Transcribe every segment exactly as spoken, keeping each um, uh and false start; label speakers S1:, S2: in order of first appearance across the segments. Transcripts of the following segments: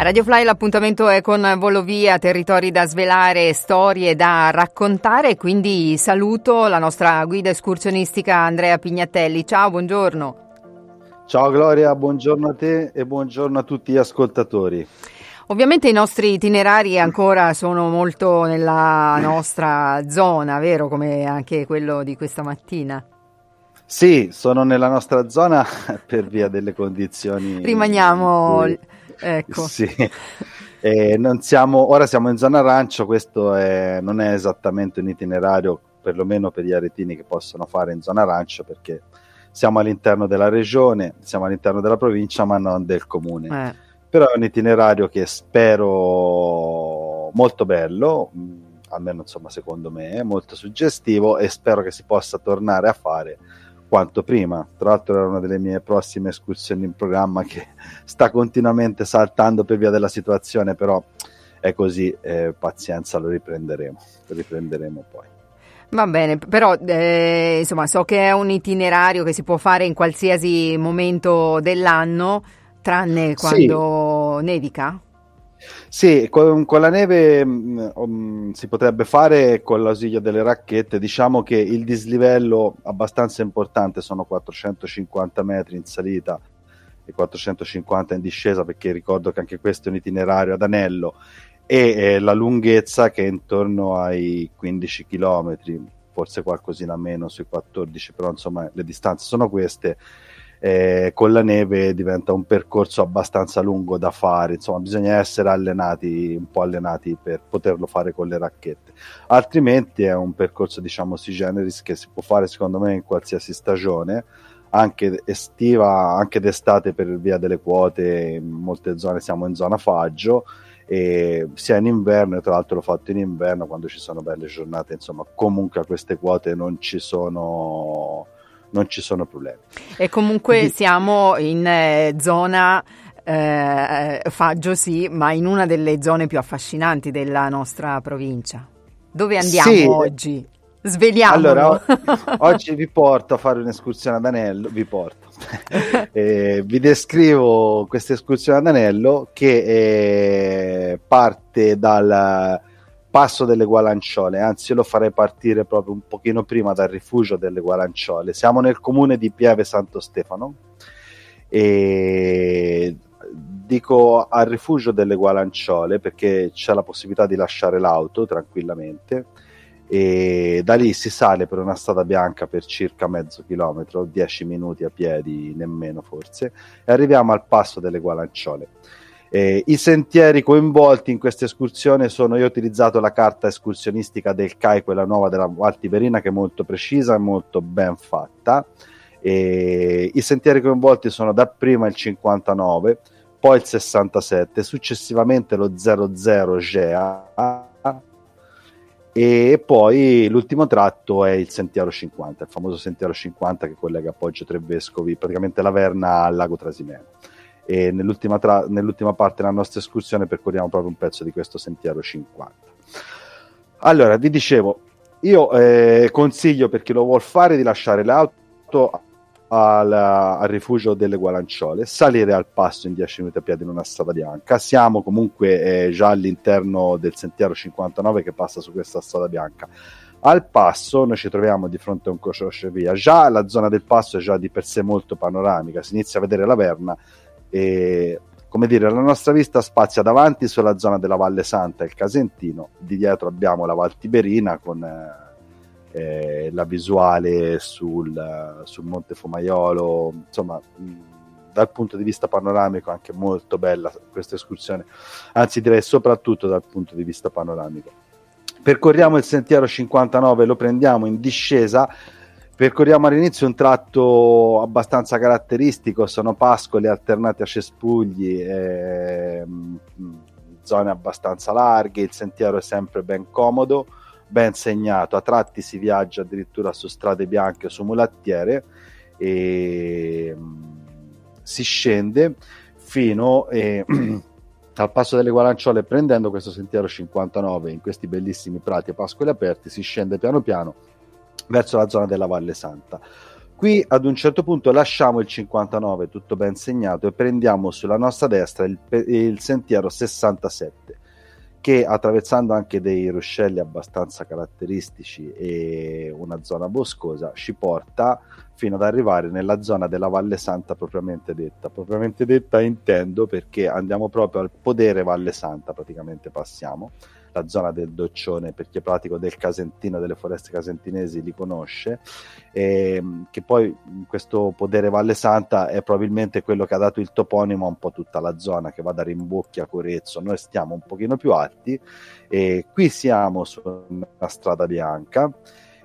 S1: A Radio Fly l'appuntamento è con Volo Via, territori da svelare, storie da raccontare, quindi saluto la nostra guida escursionistica Andrea Pignatelli. Ciao, buongiorno.
S2: Ciao Gloria, buongiorno a te e buongiorno a tutti gli ascoltatori.
S1: Ovviamente i nostri itinerari ancora sono molto nella nostra zona, vero? Come anche quello di questa mattina.
S2: Sì, sono nella nostra zona per via delle condizioni.
S1: Rimaniamo,
S2: cui...
S1: ecco.
S2: Sì. E non siamo, ora siamo in zona arancio, questo è, non è esattamente un itinerario, perlomeno per gli aretini che possono fare in zona arancio, perché siamo all'interno della regione, siamo all'interno della provincia, ma non del comune. Eh. Però è un itinerario che spero molto bello, mh, almeno insomma secondo me, molto suggestivo, e spero che si possa tornare a fare quanto prima. Tra l'altro era una delle mie prossime escursioni in programma che sta continuamente saltando per via della situazione, però è così, eh, pazienza, lo riprenderemo, lo riprenderemo poi.
S1: Va bene, però eh, insomma so che è un itinerario che si può fare in qualsiasi momento dell'anno, tranne quando sì. nevica?
S2: Sì, con, con la neve um, si potrebbe fare con l'ausilio delle racchette. Diciamo che il dislivello abbastanza importante sono quattrocentocinquanta metri in salita e quattrocentocinquanta in discesa, perché ricordo che anche questo è un itinerario ad anello, e eh, la lunghezza che è intorno ai quindici chilometri, forse qualcosina meno sui quattordici, però insomma le distanze sono queste. Eh, con la neve diventa un percorso abbastanza lungo da fare, insomma bisogna essere allenati, un po' allenati per poterlo fare con le racchette, altrimenti è un percorso diciamo sui generis che si può fare secondo me in qualsiasi stagione, anche estiva, anche d'estate per via delle quote. In molte zone siamo in zona faggio, e sia in inverno, e tra l'altro l'ho fatto in inverno quando ci sono belle giornate, insomma comunque a queste quote non ci sono non ci sono problemi.
S1: E comunque Quindi, siamo in eh, zona eh, faggio sì, ma in una delle zone più affascinanti della nostra provincia. Dove andiamo sì. oggi? Sveliamolo.
S2: Allora, oggi vi porto a fare un'escursione ad Anello, vi porto. eh, vi descrivo questa escursione ad Anello che eh, parte dal Passo delle Gualanciole, anzi io lo farei partire proprio un pochino prima dal rifugio delle Gualanciole. Siamo nel comune di Pieve Santo Stefano, e dico al rifugio delle Gualanciole perché c'è la possibilità di lasciare l'auto tranquillamente, e da lì si sale per una strada bianca per circa mezzo chilometro, dieci minuti a piedi, nemmeno forse, e arriviamo al Passo delle Gualanciole. Eh, I sentieri coinvolti in questa escursione sono, io ho utilizzato la carta escursionistica del C A I, quella nuova della Val Tiberina, che è molto precisa e molto ben fatta. Eh, I sentieri coinvolti sono dapprima il cinquantanove, poi il sessantasette, successivamente lo zero zero Gea, e poi l'ultimo tratto è il sentiero cinquanta, il famoso sentiero cinquanta che collega Poggio Tre Vescovi, praticamente Laverna al lago Trasimeno. E nell'ultima, tra- nell'ultima parte della nostra escursione percorriamo proprio un pezzo di questo sentiero cinquanta. Allora, vi dicevo, io eh, consiglio per chi lo vuol fare di lasciare l'auto al, al rifugio delle Gualanciole, salire al passo in dieci minuti a piedi in una strada bianca. Siamo comunque eh, già all'interno del sentiero cinquantanove che passa su questa strada bianca. Al passo noi ci troviamo di fronte a un crocevia. Già la zona del passo è già di per sé molto panoramica, si inizia a vedere Laverna. E, come dire, la nostra vista spazia davanti sulla zona della Valle Santa e il Casentino, di dietro abbiamo la Val Tiberina con eh, la visuale sul, sul Monte Fomaiolo, insomma mh, dal punto di vista panoramico anche molto bella questa escursione, anzi direi soprattutto dal punto di vista panoramico. Percorriamo il sentiero cinquantanove, lo prendiamo in discesa. Percorriamo all'inizio un tratto abbastanza caratteristico, sono pascoli alternati a cespugli, eh, zone abbastanza larghe, il sentiero è sempre ben comodo, ben segnato, a tratti si viaggia addirittura su strade bianche, su mulattiere, e si scende fino eh, al Passo delle Gualanciole. Prendendo questo sentiero cinquantanove in questi bellissimi prati e pascoli aperti, si scende piano piano verso la zona della Valle Santa. Qui ad un certo punto lasciamo il cinquantanove tutto ben segnato e prendiamo sulla nostra destra il, il sentiero sessantasette, che attraversando anche dei ruscelli abbastanza caratteristici e una zona boscosa ci porta fino ad arrivare nella zona della Valle Santa propriamente detta. Propriamente detta intendo perché andiamo proprio al podere Valle Santa, praticamente passiamo la zona del Doccione, per chi è pratico del Casentino, delle foreste casentinesi li conosce, e che poi questo podere Valle Santa è probabilmente quello che ha dato il toponimo a un po' tutta la zona, che va da Rimbocchia a Corezzo. Noi stiamo un pochino più alti e qui siamo su una strada bianca,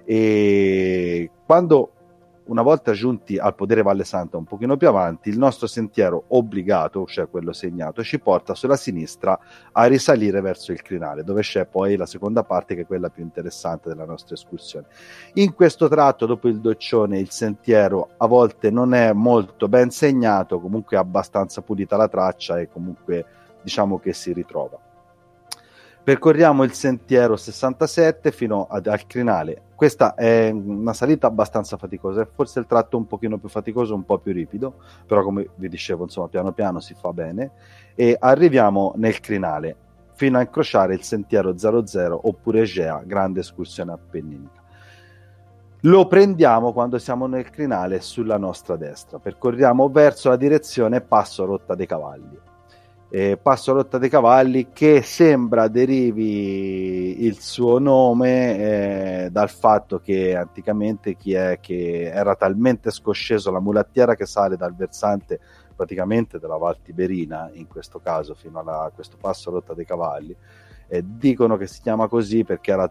S2: e quando una volta giunti al podere Valle Santa un pochino più avanti, il nostro sentiero obbligato, cioè quello segnato, ci porta sulla sinistra a risalire verso il crinale, dove c'è poi la seconda parte, che è quella più interessante della nostra escursione. In questo tratto, dopo il Doccione, il sentiero a volte non è molto ben segnato, comunque è abbastanza pulita la traccia e comunque diciamo che si ritrova. Percorriamo il sentiero sessantasette fino ad, al crinale. Questa è una salita abbastanza faticosa, è forse il tratto un pochino più faticoso, un po' più ripido, però come vi dicevo, insomma, piano piano si fa bene, e arriviamo nel crinale fino a incrociare il sentiero zero zero oppure Egea, grande escursione appenninica. Lo prendiamo quando siamo nel crinale sulla nostra destra, percorriamo verso la direzione Passo Rotta dei Cavalli. Eh, Passo Rotta dei Cavalli, che sembra derivi il suo nome eh, dal fatto che anticamente chi è che era talmente scosceso la mulattiera che sale dal versante praticamente della Val Tiberina, in questo caso fino a questo Passo Rotta dei Cavalli, eh, dicono che si chiama così perché era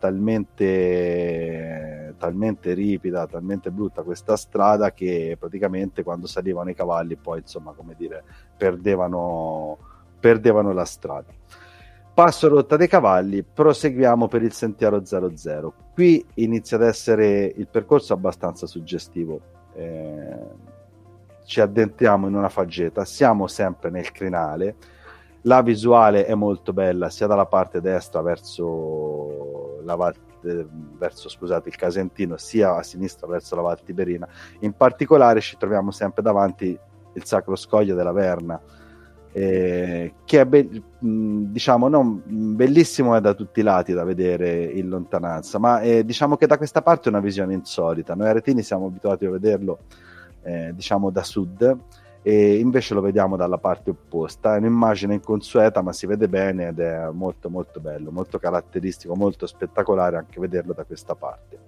S2: talmente talmente ripida, talmente brutta questa strada, che praticamente quando salivano i cavalli poi, insomma, come dire, perdevano perdevano la strada. Passo Rotta dei Cavalli, proseguiamo per il sentiero zero zero. Qui inizia ad essere il percorso abbastanza suggestivo. Eh, ci addentriamo in una faggeta, siamo sempre nel crinale, la visuale è molto bella sia dalla parte destra verso la Val, eh, verso scusate il Casentino, sia a sinistra verso la Val Tiberina. In particolare ci troviamo sempre davanti il Sacro Scoglio della Verna, Eh, che è be- diciamo non bellissimo, è da tutti i lati da vedere in lontananza, ma eh, diciamo che da questa parte è una visione insolita. Noi aretini siamo abituati a vederlo eh, diciamo da sud, e invece lo vediamo dalla parte opposta. È un'immagine inconsueta, ma si vede bene ed è molto molto bello, molto caratteristico, molto spettacolare anche vederlo da questa parte.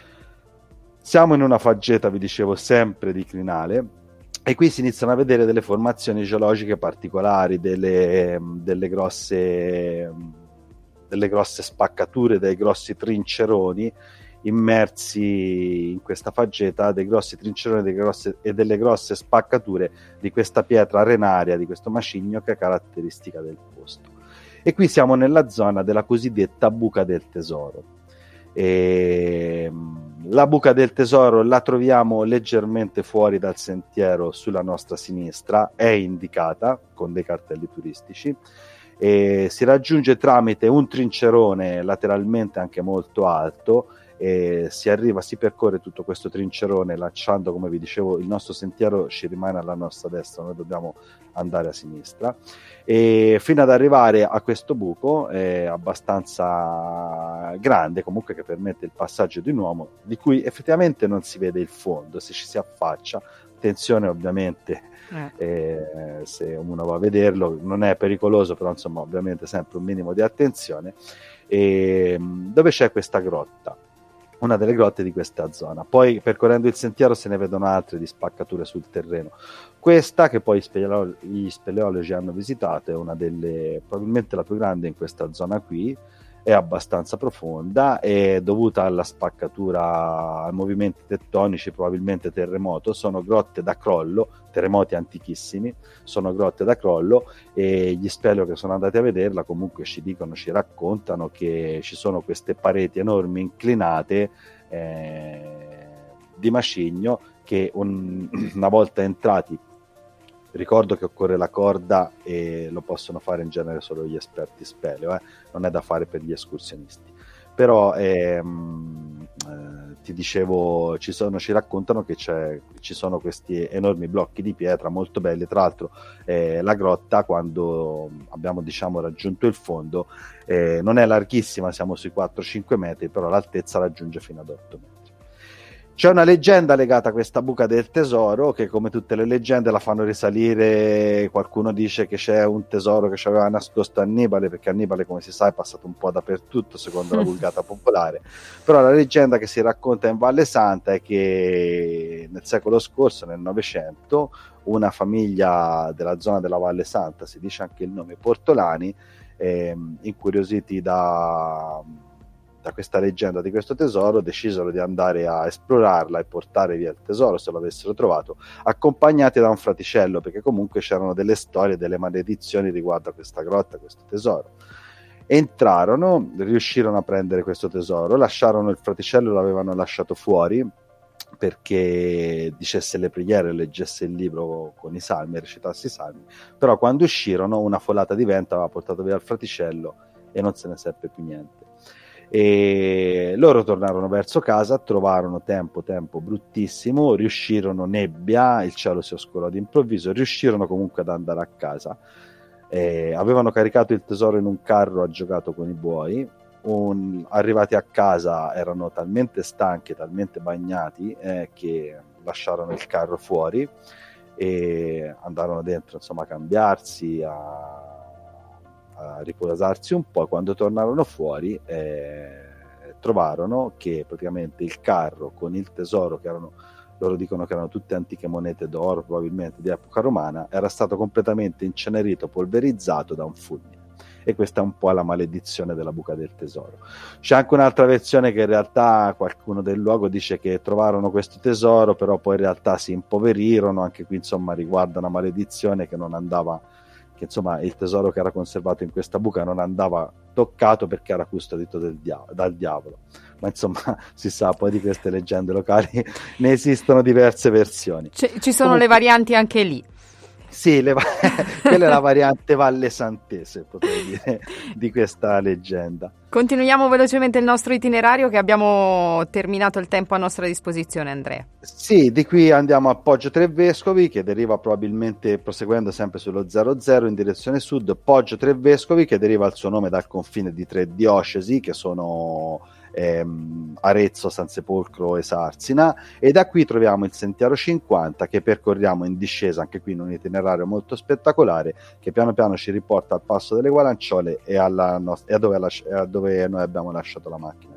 S2: Siamo in una faggeta, vi dicevo, sempre di crinale, e qui si iniziano a vedere delle formazioni geologiche particolari, delle, delle, grosse, delle grosse spaccature, dei grossi trinceroni immersi in questa faggeta, dei grossi trinceroni delle grosse, e delle grosse spaccature di questa pietra arenaria, di questo macigno che è caratteristica del posto. E qui siamo nella zona della cosiddetta Buca del Tesoro. E la Buca del Tesoro la troviamo leggermente fuori dal sentiero sulla nostra sinistra, è indicata con dei cartelli turistici, e si raggiunge tramite un trincerone lateralmente anche molto alto, e si arriva, si percorre tutto questo trincerone lasciando, come vi dicevo, il nostro sentiero ci rimane alla nostra destra, noi dobbiamo andare a sinistra, e fino ad arrivare a questo buco eh, abbastanza grande, comunque, che permette il passaggio di un uomo, di cui effettivamente non si vede il fondo se ci si affaccia. Attenzione, ovviamente, eh. Eh, se uno va a vederlo, non è pericoloso, però insomma ovviamente sempre un minimo di attenzione. E dove c'è questa grotta, una delle grotte di questa zona. Poi percorrendo il sentiero se ne vedono altre di spaccature sul terreno. Questa, che poi gli speleologi hanno visitato, è una delle, probabilmente la più grande in questa zona qui, è abbastanza profonda, è dovuta alla spaccatura, ai movimenti tettonici, probabilmente terremoto. Sono grotte da crollo, terremoti antichissimi, sono grotte da crollo, e gli speleo che sono andati a vederla comunque ci dicono, ci raccontano che ci sono queste pareti enormi inclinate eh, di macigno che un, una volta entrati, ricordo che occorre la corda e lo possono fare in genere solo gli esperti speleo, eh? Non è da fare per gli escursionisti, però ehm, eh, ti dicevo, ci sono, ci raccontano che c'è, ci sono questi enormi blocchi di pietra molto belli. Tra l'altro eh, la grotta, quando abbiamo diciamo raggiunto il fondo, eh, non è larghissima, siamo sui quattro cinque metri, però l'altezza raggiunge fino ad otto metri. C'è una leggenda legata a questa buca del tesoro che, come tutte le leggende, la fanno risalire. Qualcuno dice che c'è un tesoro che ci aveva nascosto Annibale, perché Annibale, come si sa, è passato un po' dappertutto secondo la vulgata popolare. Però la leggenda che si racconta in Valle Santa è che nel secolo scorso, nel Novecento, una famiglia della zona della Valle Santa, si dice anche il nome Portolani, eh, incuriositi da... da questa leggenda di questo tesoro, decisero di andare a esplorarla e portare via il tesoro, se lo avessero trovato, accompagnati da un fraticello, perché comunque c'erano delle storie, delle maledizioni riguardo a questa grotta, a questo tesoro. Entrarono, riuscirono a prendere questo tesoro, lasciarono il fraticello, l'avevano lasciato fuori perché dicesse le preghiere, leggesse il libro con i salmi, recitasse i salmi, però quando uscirono una folata di vento aveva portato via il fraticello e non se ne seppe più niente. E loro tornarono verso casa, trovarono tempo tempo bruttissimo, riuscirono, nebbia, il cielo si oscurò d'improvviso, riuscirono comunque ad andare a casa. Eh, avevano caricato il tesoro in un carro aggiogato con i buoi. Un, arrivati a casa erano talmente stanchi, talmente bagnati eh, che lasciarono il carro fuori e andarono dentro, insomma, a cambiarsi, a a riposarsi un po'. Quando tornarono fuori eh, trovarono che praticamente il carro con il tesoro, che erano, loro dicono che erano tutte antiche monete d'oro probabilmente di epoca romana, era stato completamente incenerito, polverizzato da un fulmine. E questa è un po' la maledizione della buca del tesoro. C'è anche un'altra versione che in realtà qualcuno del luogo dice che trovarono questo tesoro, però poi in realtà si impoverirono. Anche qui insomma riguarda una maledizione che non andava, che insomma il tesoro che era conservato in questa buca non andava toccato perché era custodito del dia- dal diavolo. Ma insomma si sa, poi di queste leggende locali ne esistono diverse versioni.
S1: C- ci sono
S2: Comunque,
S1: le varianti anche lì.
S2: Sì, le va- quella è la variante Valle Santese, potrei dire, di questa leggenda.
S1: Continuiamo velocemente il nostro itinerario, che abbiamo terminato il tempo a nostra disposizione, Andrea.
S2: Sì, di qui andiamo a Poggio Tre Vescovi, che deriva probabilmente, proseguendo sempre sullo zero zero in direzione sud, Poggio Tre Vescovi, che deriva il suo nome dal confine di tre diocesi che sono ehm, Arezzo, San Sepolcro e Sarsina, e da qui troviamo il Sentiero cinquanta che percorriamo in discesa, anche qui in un itinerario molto spettacolare, che piano piano ci riporta al passo delle Gualanciole e, alla no- e a, dove la- a dove noi abbiamo lasciato la macchina.